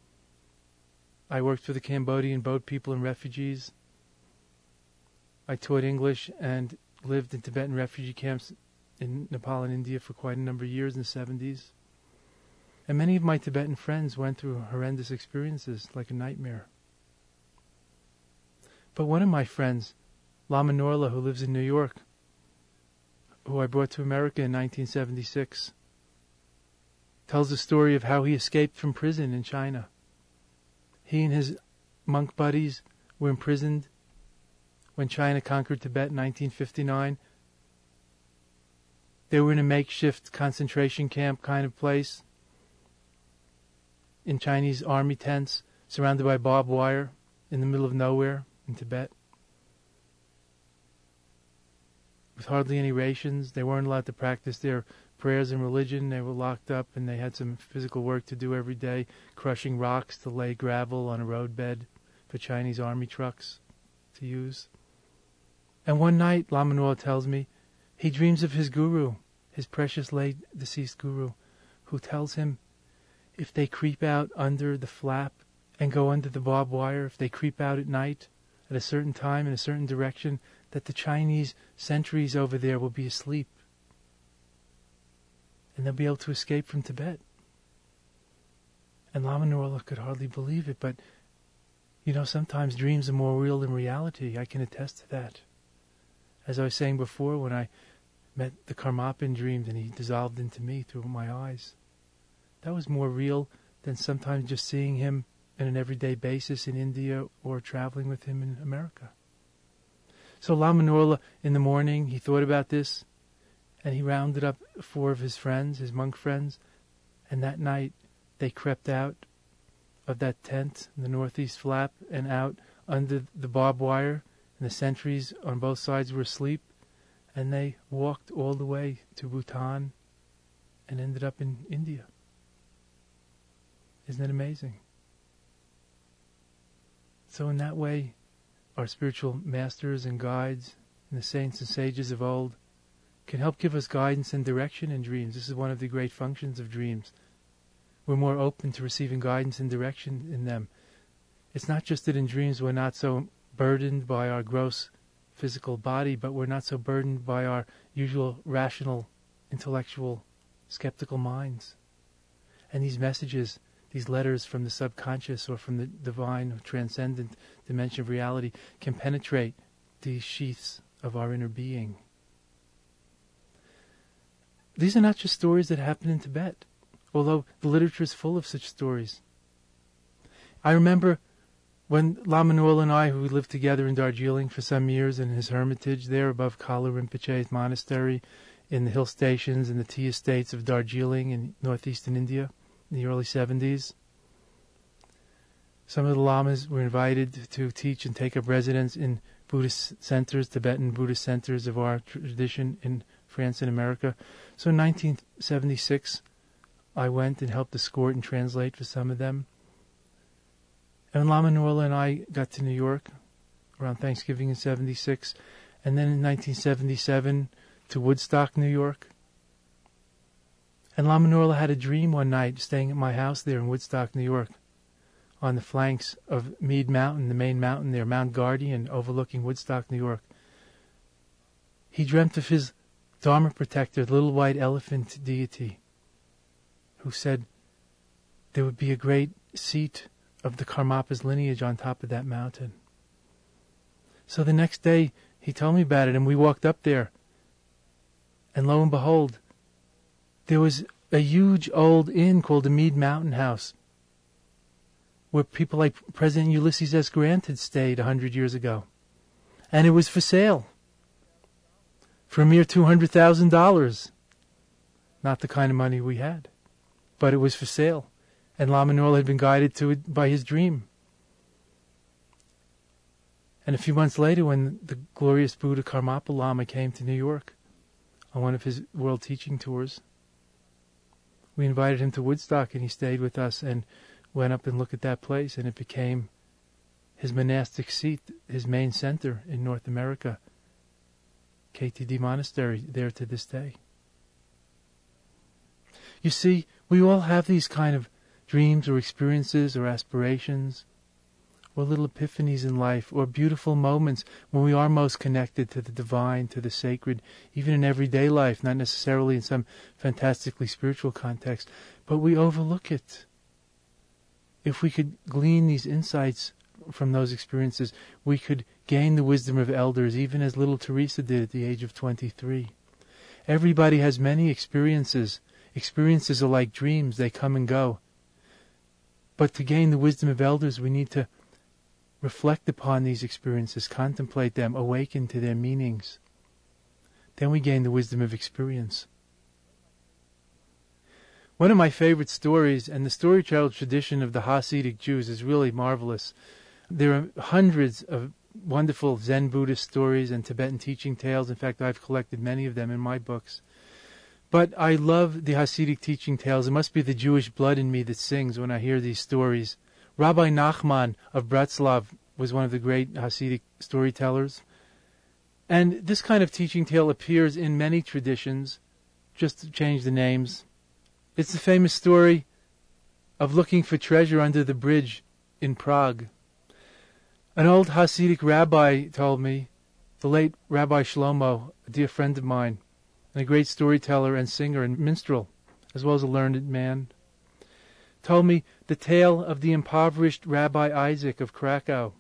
I worked for the Cambodian boat people and refugees. I taught English and lived in Tibetan refugee camps in Nepal and India for quite a number of years in the 70s. And many of my Tibetan friends went through horrendous experiences, like a nightmare. But one of my friends, Lama Norla, who lives in New York, who I brought to America in 1976, tells the story of how he escaped from prison in China. He and his monk buddies were imprisoned when China conquered Tibet in 1959. They were in a makeshift concentration camp kind of place, in Chinese army tents, surrounded by barbed wire, in the middle of nowhere in Tibet. With hardly any rations. They weren't allowed to practice their prayers and religion. They were locked up, and they had some physical work to do every day, crushing rocks to lay gravel on a roadbed for Chinese army trucks to use. And one night, Lama Norla tells me, he dreams of his guru, his precious late deceased guru, who tells him if they creep out under the flap and go under the barbed wire, if they creep out at night at a certain time in a certain direction, that the Chinese sentries over there will be asleep. And they'll be able to escape from Tibet. And Lama Norla could hardly believe it, but, sometimes dreams are more real than reality. I can attest to that. As I was saying before, when I met the Karmapa dreams and he dissolved into me through my eyes, that was more real than sometimes just seeing him on an everyday basis in India or traveling with him in America. So Lama Norla, in the morning, he thought about this, and he rounded up 4 of his friends, his monk friends, and that night they crept out of that tent in the northeast flap and out under the barbed wire, and the sentries on both sides were asleep, And they walked all the way to Bhutan and ended up in India. Isn't it amazing? So in that way, our spiritual masters and guides and the saints and sages of old can help give us guidance and direction in dreams. This is one of the great functions of dreams. We're more open to receiving guidance and direction in them. It's not just that in dreams we're not so burdened by our gross physical body, but we're not so burdened by our usual rational, intellectual, skeptical minds. And these messages, these letters from the subconscious or from the divine or transcendent dimension of reality can penetrate these sheaths of our inner being. These are not just stories that happen in Tibet, although the literature is full of such stories. I remember when Lama Nwala and I, who lived together in Darjeeling for some years in his hermitage there above Kala Rinpoche's monastery in the hill stations and the tea estates of Darjeeling in northeastern India in the early 70s. Some of the lamas were invited to teach and take up residence in Buddhist centers, Tibetan Buddhist centers of our tradition in France and America. So in 1976, I went and helped escort and translate for some of them. And Lama Nwala and I got to New York around Thanksgiving in 76, and then in 1977 to Woodstock, New York. And Lama Nwala had a dream one night staying at my house there in Woodstock, New York, on the flanks of Mead Mountain, the main mountain there, Mount Guardian, overlooking Woodstock, New York. He dreamt of his Dharma protector, the little white elephant deity, who said there would be a great seat of the Karmapa's lineage on top of that mountain. So the next day he told me about it, and we walked up there, and lo and behold, there was a huge old inn called the Mead Mountain House, where people like President Ulysses S. Grant had stayed 100 years ago. And it was for sale for a mere $200,000. Not the kind of money we had, but it was for sale. And Lama Nwala had been guided to it by his dream. And a few months later, when the glorious Buddha Karmapa Lama came to New York on one of his world teaching tours, we invited him to Woodstock, and he stayed with us and went up and looked at that place, and it became his monastic seat, his main center in North America, KTD Monastery, there to this day. You see, we all have these kind of dreams or experiences or aspirations or little epiphanies in life or beautiful moments when we are most connected to the divine, to the sacred, even in everyday life, not necessarily in some fantastically spiritual context, but we overlook it. If we could glean these insights from those experiences, we could gain the wisdom of elders, even as little Teresa did at the age of 23. Everybody has many experiences. Experiences are like dreams, they come and go. But to gain the wisdom of elders, we need to reflect upon these experiences, contemplate them, awaken to their meanings. Then we gain the wisdom of experience. One of my favorite stories, and the storyteller tradition of the Hasidic Jews is really marvelous. There are hundreds of wonderful Zen Buddhist stories and Tibetan teaching tales. In fact, I've collected many of them in my books. But I love the Hasidic teaching tales. It must be the Jewish blood in me that sings when I hear these stories. Rabbi Nachman of Breslov was one of the great Hasidic storytellers. And this kind of teaching tale appears in many traditions, just to change the names. It's the famous story of looking for treasure under the bridge in Prague. An old Hasidic rabbi told me, the late Rabbi Shlomo, a dear friend of mine, and a great storyteller and singer and minstrel, as well as a learned man, told me the tale of the impoverished Rabbi Isaac of Krakow.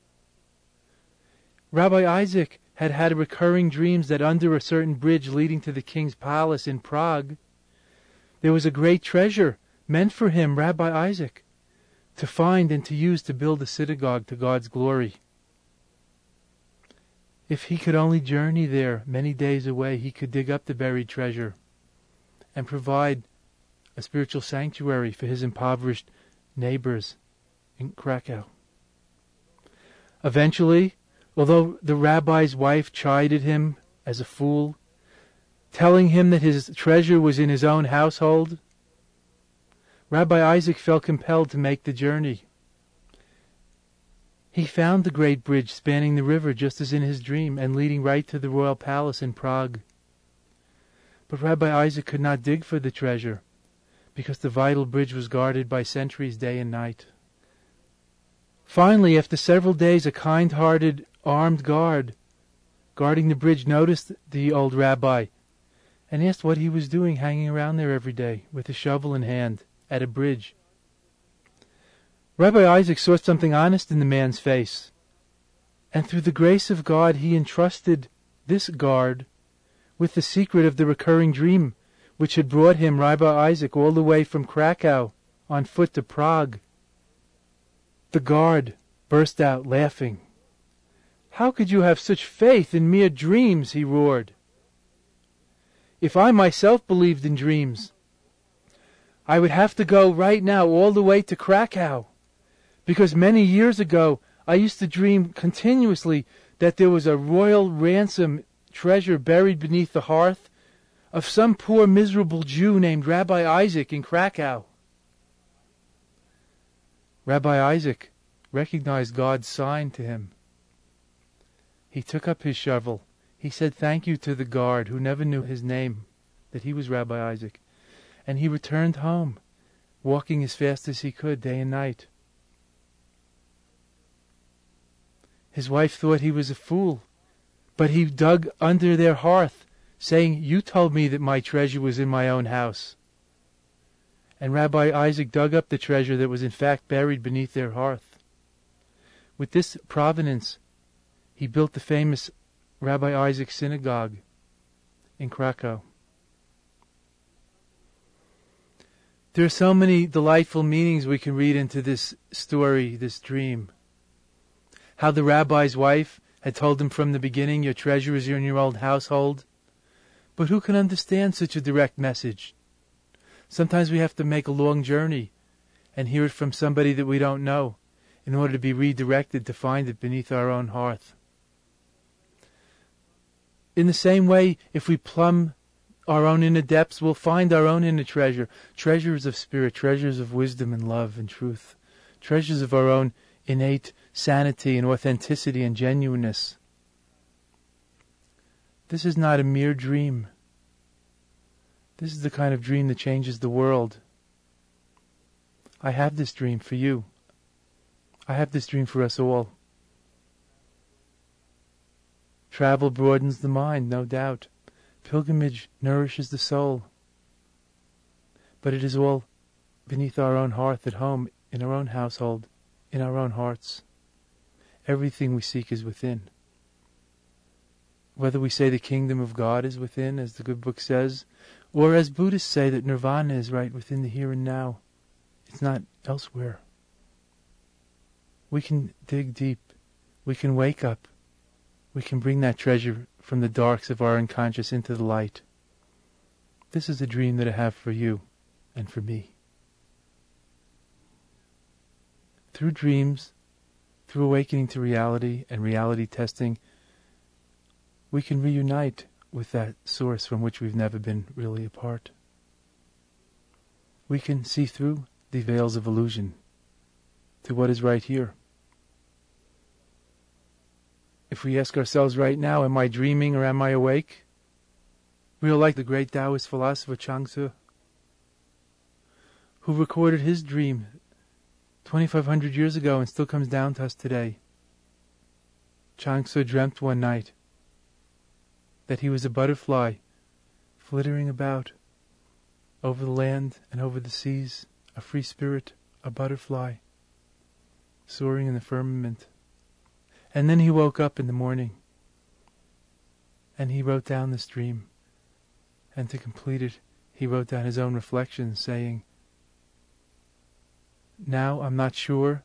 Rabbi Isaac had had recurring dreams that under a certain bridge leading to the king's palace in Prague, there was a great treasure meant for him, Rabbi Isaac, to find and to use to build a synagogue to God's glory. If he could only journey there many days away, he could dig up the buried treasure and provide a spiritual sanctuary for his impoverished neighbors in Krakow. Eventually, although the rabbi's wife chided him as a fool, telling him that his treasure was in his own household, Rabbi Isaac felt compelled to make the journey. He found the great bridge spanning the river just as in his dream and leading right to the royal palace in Prague. But Rabbi Isaac could not dig for the treasure because the vital bridge was guarded by sentries day and night. Finally, after several days, a kind-hearted armed guard guarding the bridge noticed the old rabbi and asked what he was doing hanging around there every day with a shovel in hand at a bridge. Rabbi Isaac saw something honest in the man's face, and through the grace of God he entrusted this guard with the secret of the recurring dream which had brought him, Rabbi Isaac, all the way from Krakow on foot to Prague. The guard burst out laughing. "How could you have such faith in mere dreams?" he roared. "If I myself believed in dreams, I would have to go right now all the way to Krakow, because many years ago I used to dream continuously that there was a royal ransom treasure buried beneath the hearth of some poor miserable Jew named Rabbi Isaac in Krakow." Rabbi Isaac recognized God's sign to him. He took up his shovel. He said thank you to the guard, who never knew his name, that he was Rabbi Isaac, and he returned home, walking as fast as he could day and night. His wife thought he was a fool, but he dug under their hearth, saying, "You told me that my treasure was in my own house." And Rabbi Isaac dug up the treasure that was in fact buried beneath their hearth. With this provenance, he built the famous Rabbi Isaac Synagogue in Krakow. There are so many delightful meanings we can read into this story, this dream. How the rabbi's wife had told him from the beginning, "Your treasure is in your old household." But who can understand such a direct message? Sometimes we have to make a long journey and hear it from somebody that we don't know in order to be redirected to find it beneath our own hearth. In the same way, if we plumb our own inner depths, we'll find our own inner treasure, treasures of spirit, treasures of wisdom and love and truth, treasures of our own innate sanity and authenticity and genuineness. This is not a mere dream. This is the kind of dream that changes the world. I have this dream for you. I have this dream for us all. Travel broadens the mind, no doubt. Pilgrimage nourishes the soul. But it is all beneath our own hearth at home, in our own household, in our own hearts. Everything we seek is within. Whether we say the kingdom of God is within, as the good book says, or as Buddhists say that nirvana is right within the here and now, it's not elsewhere. We can dig deep. We can wake up. We can bring that treasure from the darks of our unconscious into the light. This is a dream that I have for you and for me. Through dreams, through awakening to reality and reality testing, we can reunite with that source from which we've never been really apart. We can see through the veils of illusion to what is right here. If we ask ourselves right now, am I dreaming or am I awake? We are like the great Taoist philosopher Chuang-Tzu, who recorded his dream 2,500 years ago and still comes down to us today. Chuang-Tzu dreamt one night that he was a butterfly flittering about over the land and over the seas, a free spirit, a butterfly, soaring in the firmament. And then he woke up in the morning and he wrote down this dream. And to complete it, he wrote down his own reflections, saying, "Now I'm not sure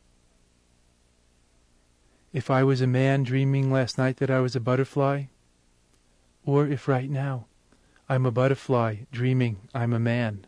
if I was a man dreaming last night that I was a butterfly, or if right now I'm a butterfly dreaming I'm a man."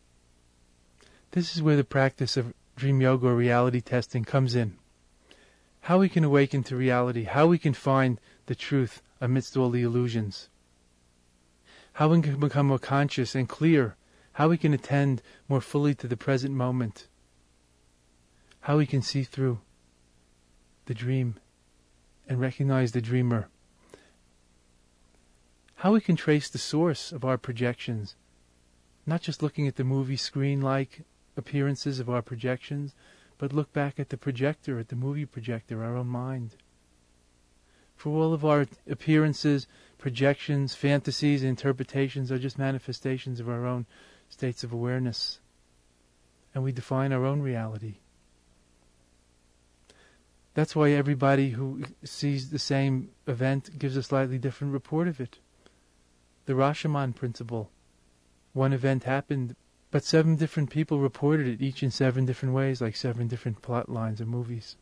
This is where the practice of dream yoga or reality testing comes in. how we can awaken to reality, how we can find the truth amidst all the illusions, how we can become more conscious and clear, how we can attend more fully to the present moment, how we can see through the dream and recognize the dreamer, how we can trace the source of our projections, not just looking at the movie screen-like appearances of our projections, but look back at the projector, at the movie projector, our own mind. For all of our appearances, projections, fantasies, and interpretations are just manifestations of our own states of awareness. And we define our own reality. That's why everybody who sees the same event gives a slightly different report of it. The Rashomon principle. One event happened, but 7 different people reported it, each in 7 different ways, like 7 different plot lines of movies.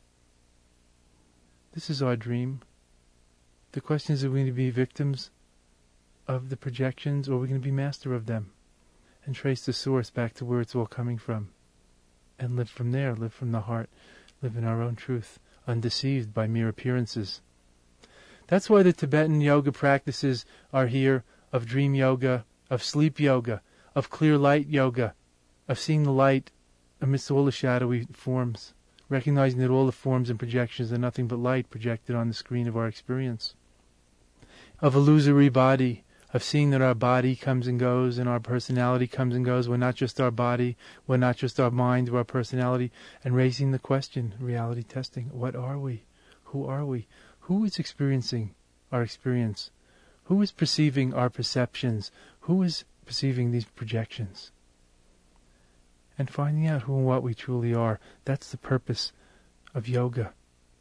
This is our dream. The question is, are we going to be victims of the projections, or are we going to be master of them and trace the source back to where it's all coming from and live from there, live from the heart, live in our own truth, undeceived by mere appearances. That's why the Tibetan yoga practices are here, of dream yoga, of sleep yoga, of clear light yoga, of seeing the light amidst all the shadowy forms, recognizing that all the forms and projections are nothing but light projected on the screen of our experience, of illusory body, of seeing that our body comes and goes and our personality comes and goes. We're not just our body, we're not just our mind or our personality, and raising the question, reality testing, what are we? Who are we? Who is experiencing our experience? Who is perceiving our perceptions? Who is perceiving these projections? And finding out who and what we truly are. That's the purpose of yoga.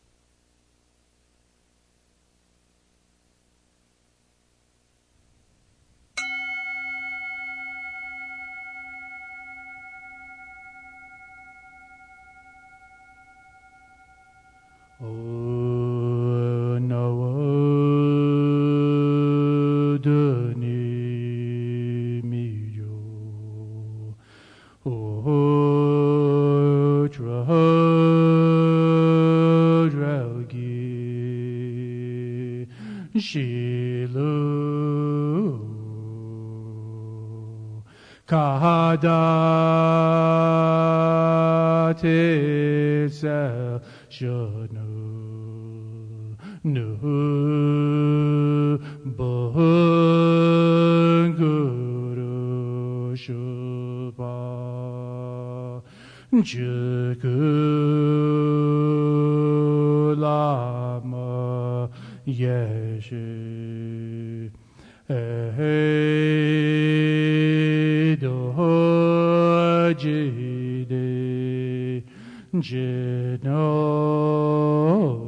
Shilu Kadate Sel Shanu Nu Bhanguru Shubha Jugu Lama Yeshe Do Jide Jino.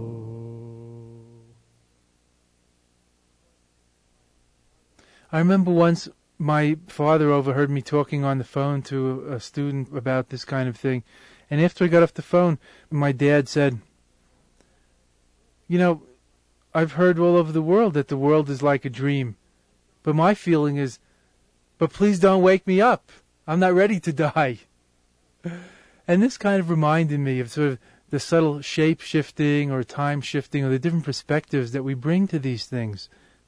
I remember once my father overheard me talking on the phone to a student about this kind of thing, and after I got off the phone, my dad said, "You know, I've heard all over the world that the world is like a dream. But my feeling is, but please don't wake me up. I'm not ready to die." And this kind of reminded me of sort of the subtle shape-shifting or time-shifting or the different perspectives that we bring to these things.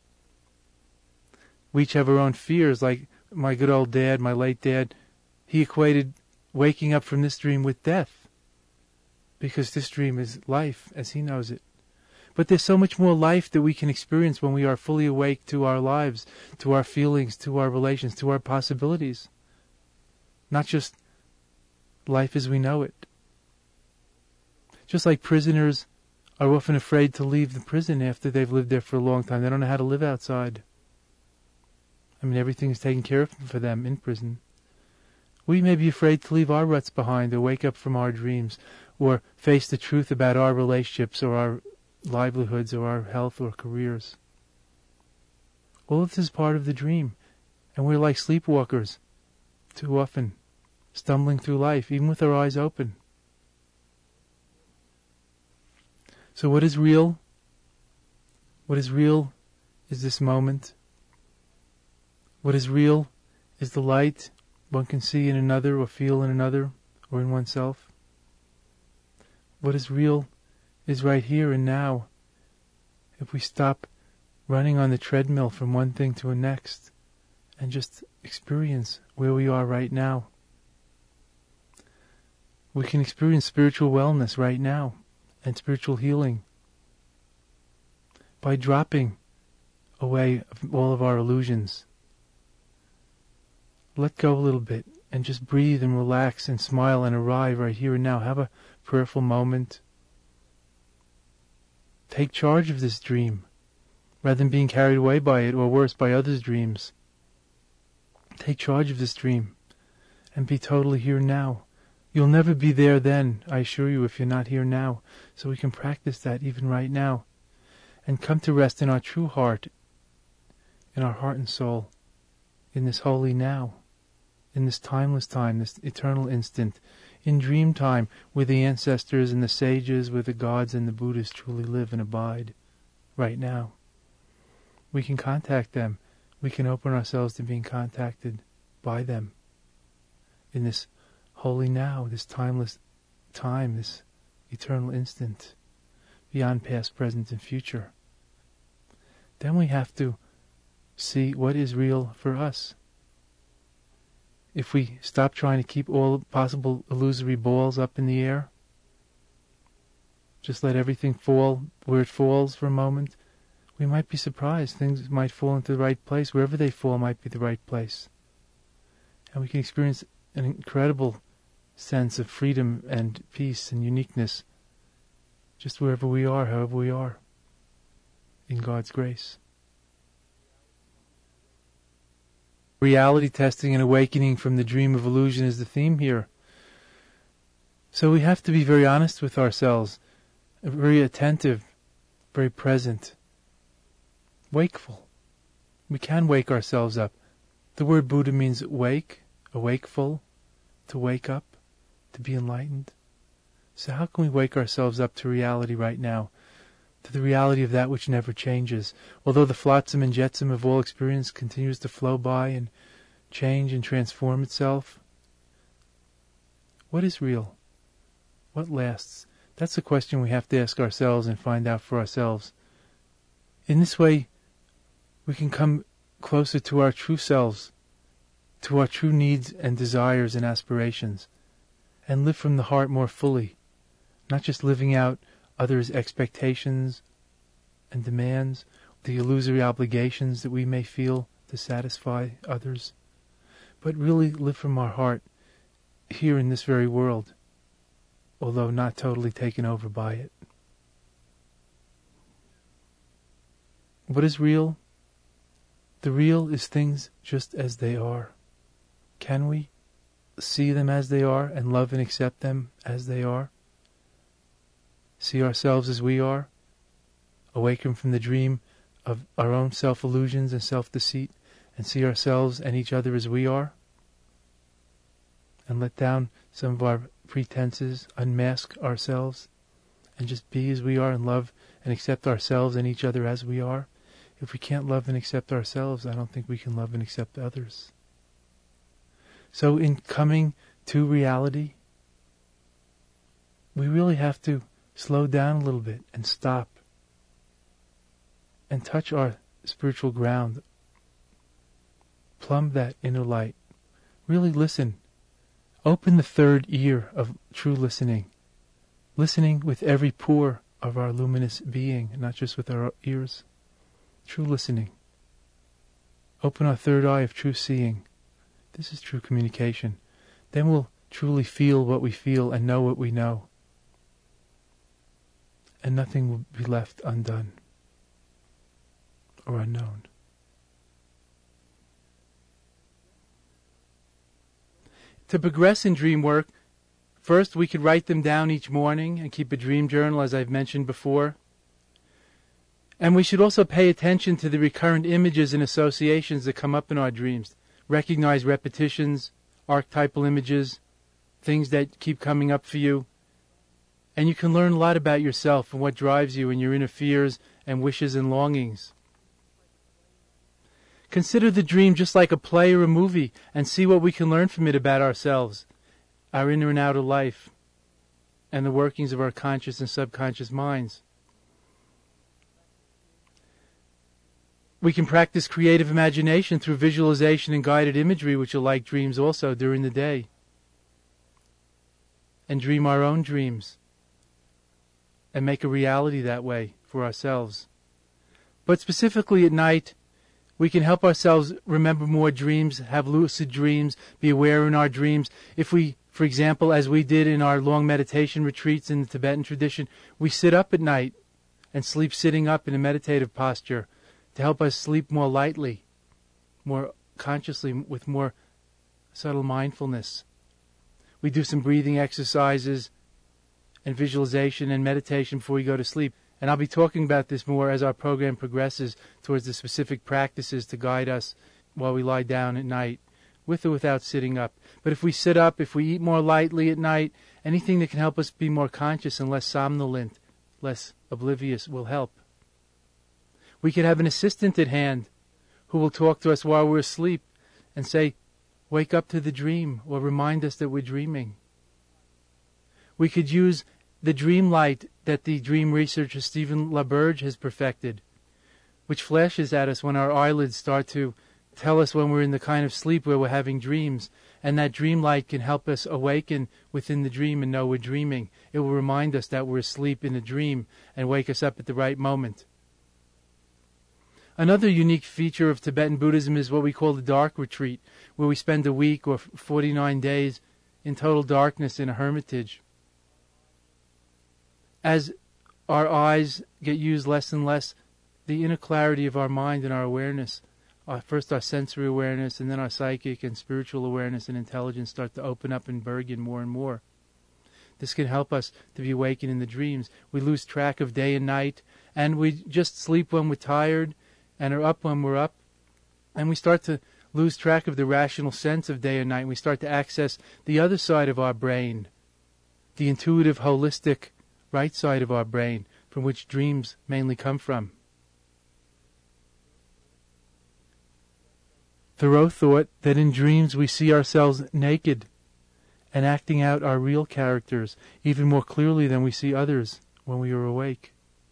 We each have our own fears, like my good old dad, my late dad. He equated waking up from this dream with death, because this dream is life as he knows it. But there's so much more life that we can experience when we are fully awake to our lives, to our feelings, to our relations, to our possibilities. Not just life as we know it. Just like prisoners are often afraid to leave the prison after they've lived there for a long time. They don't know how to live outside. I mean, everything's taken care of for them in prison. We may be afraid to leave our ruts behind, or wake up from our dreams, or face the truth about our relationships or our livelihoods or our health or careers. All of this is part of the dream, and we're like sleepwalkers too often, stumbling through life, even with our eyes open. So what is real? What is real is this moment. What is real is the light one can see in another or feel in another or in oneself. What is real is right here and now. If we stop running on the treadmill from one thing to the next and just experience where we are right now, we can experience spiritual wellness right now and spiritual healing by dropping away all of our illusions. Let go a little bit and just breathe and relax and smile and arrive right here and now. Have a prayerful moment. Take charge of this dream rather than being carried away by it, or worse, by others' dreams. Take charge of this dream and be totally here now. You'll never be there then, I assure you, if you're not here now. So we can practice that even right now and come to rest in our true heart, in our heart and soul, in this holy now, in this timeless time, this eternal instant, in dream time, where the ancestors and the sages, where the gods and the Buddhas truly live and abide, right now. We can contact them. We can open ourselves to being contacted by them in this holy now, this timeless time, this eternal instant, beyond past, present, and future. Then we have to see what is real for us. If we stop trying to keep all possible illusory balls up in the air, just let everything fall where it falls for a moment, we might be surprised. Things might fall into the right place. Wherever they fall might be the right place. And we can experience an incredible sense of freedom and peace and uniqueness just wherever we are, however we are, in God's grace. Reality testing and awakening from the dream of illusion is the theme here. So we have to be very honest with ourselves, very attentive, very present, wakeful. We can wake ourselves up. The word Buddha means wake, awakeful, to wake up, to be enlightened. So how can we wake ourselves up to reality right now, to the reality of that which never changes? Although the flotsam and jetsam of all experience continues to flow by and change and transform itself, what is real? What lasts? That's the question we have to ask ourselves and find out for ourselves. In this way, we can come closer to our true selves, to our true needs and desires and aspirations, and live from the heart more fully, not just living out others' expectations and demands, the illusory obligations that we may feel to satisfy others, but really live from our heart here in this very world, although not totally taken over by it. What is real? The real is things just as they are. Can we see them as they are and love and accept them as they are? See ourselves as we are? Awaken from the dream of our own self-illusions and self-deceit and see ourselves and each other as we are? And let down some of our pretenses, unmask ourselves, and just be as we are and love and accept ourselves and each other as we are? If we can't love and accept ourselves, I don't think we can love and accept others. So in coming to reality, we really have to slow down a little bit and stop and touch our spiritual ground. Plumb that inner light. Really listen. Open the third ear of true listening. Listening with every pore of our luminous being, not just with our ears. True listening. Open our third eye of true seeing. This is true communication. Then we'll truly feel what we feel and know what we know. And nothing will be left undone or unknown. To progress in dream work, first we could write them down each morning and keep a dream journal, as I've mentioned before. And we should also pay attention to the recurrent images and associations that come up in our dreams. Recognize repetitions, archetypal images, things that keep coming up for you. And you can learn a lot about yourself and what drives you and your inner fears and wishes and longings. Consider the dream just like a play or a movie and see what we can learn from it about ourselves, our inner and outer life, and the workings of our conscious and subconscious minds. We can practice creative imagination through visualization and guided imagery, which are like dreams also, during the day. And dream our own dreams. And make a reality that way for ourselves. But specifically at night, we can help ourselves remember more dreams, have lucid dreams, be aware in our dreams. If we, for example, as we did in our long meditation retreats in the Tibetan tradition, we sit up at night and sleep sitting up in a meditative posture to help us sleep more lightly, more consciously, with more subtle mindfulness. We do some breathing exercises and visualization and meditation before we go to sleep. And I'll be talking about this more as our program progresses towards the specific practices to guide us while we lie down at night, with or without sitting up. But if we sit up, if we eat more lightly at night, anything that can help us be more conscious and less somnolent, less oblivious, will help. We could have an assistant at hand who will talk to us while we're asleep and say, wake up to the dream, or remind us that we're dreaming. We could use the dream light that the dream researcher Stephen LaBerge has perfected, which flashes at us when our eyelids start to tell us when we're in the kind of sleep where we're having dreams. And that dream light can help us awaken within the dream and know we're dreaming. It will remind us that we're asleep in a dream and wake us up at the right moment. Another unique feature of Tibetan Buddhism is what we call the dark retreat, where we spend a week or 49 days in total darkness in a hermitage. As our eyes get used less and less, the inner clarity of our mind and our awareness, first our sensory awareness and then our psychic and spiritual awareness and intelligence start to open up and burgeon more and more. This can help us to be awakened in the dreams. We lose track of day and night, and we just sleep when we're tired and are up when we're up. And we start to lose track of the rational sense of day and night. And we start to access the other side of our brain, the intuitive, holistic, right side of our brain, from which dreams mainly come from. Thoreau thought that in dreams we see ourselves naked and acting out our real characters even more clearly than we see others when we are awake.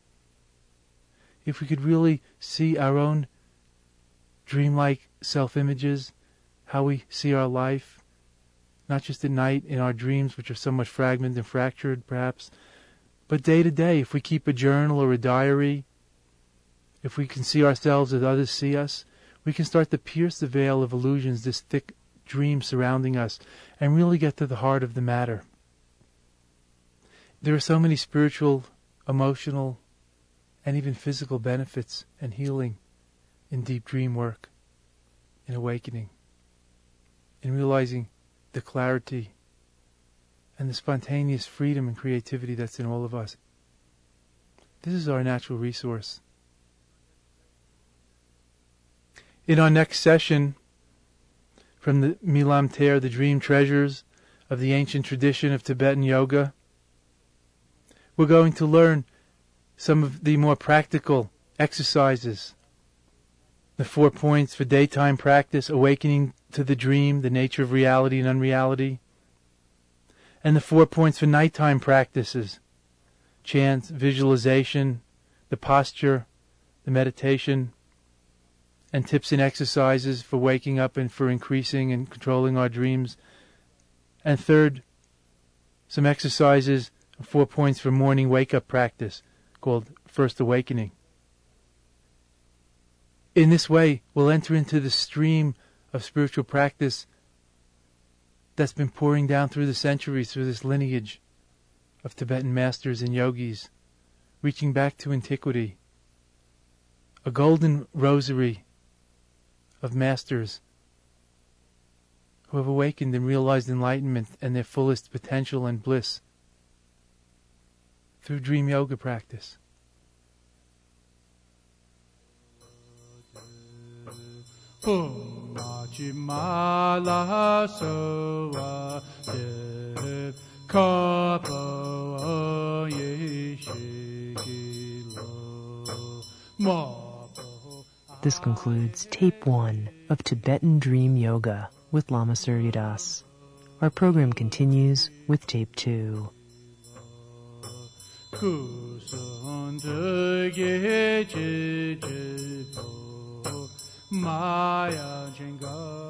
If we could really see our own dreamlike self-images, how we see our life, not just at night in our dreams, which are so much fragmented and fractured perhaps, but day to day, if we keep a journal or a diary, if we can see ourselves as others see us, we can start to pierce the veil of illusions, this thick dream surrounding us, and really get to the heart of the matter. There are so many spiritual, emotional, and even physical benefits and healing in deep dream work, in awakening, in realizing the clarity and the spontaneous freedom and creativity that's in all of us. This is our natural resource. In our next session, from the Milam Ter, the Dream Treasures of the Ancient Tradition of Tibetan Yoga, we're going to learn some of the more practical exercises, the 4 points for daytime practice, awakening to the dream, the nature of reality and unreality, and the 4 points for nighttime practices, chant, visualization, the posture, the meditation, and tips and exercises for waking up and for increasing and controlling our dreams. And third, some exercises, 4 points for morning wake-up practice called First Awakening. In this way, we'll enter into the stream of spiritual practice that's been pouring down through the centuries, through this lineage of Tibetan masters and yogis, reaching back to antiquity. A golden rosary of masters who have awakened and realized enlightenment and their fullest potential and bliss through dream yoga practice. This concludes Tape 1 of Tibetan Dream Yoga with Lama Surya Das. Our program continues with Tape 2. 구순득이 지지보 마야진가